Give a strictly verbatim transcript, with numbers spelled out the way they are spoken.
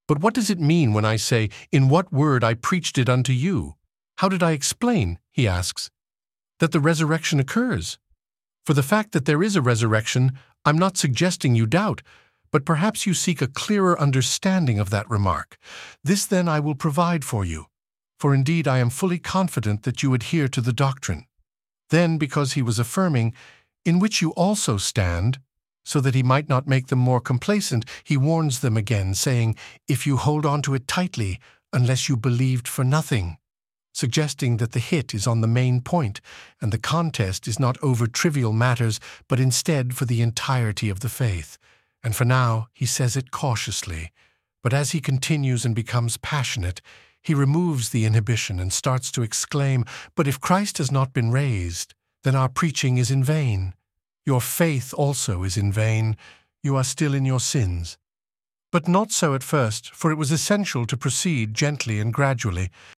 But what does it mean when I say, "In what word I preached it unto you"? How did I explain, he asks, that the resurrection occurs? For the fact that there is a resurrection, I'm not suggesting you doubt, but perhaps you seek a clearer understanding of that remark. This then I will provide for you, for indeed I am fully confident that you adhere to the doctrine. Then, because he was affirming, "in which you also stand," so that he might not make them more complacent, he warns them again, saying, "If you hold on to it tightly, unless you believed for nothing," suggesting that the hit is on the main point, and the contest is not over trivial matters, but instead for the entirety of the faith. And for now, he says it cautiously, but as he continues and becomes passionate, he removes the inhibition and starts to exclaim, "But if Christ has not been raised, then our preaching is in vain. Your faith also is in vain. You are still in your sins." But not so at first, for it was essential to proceed gently and gradually.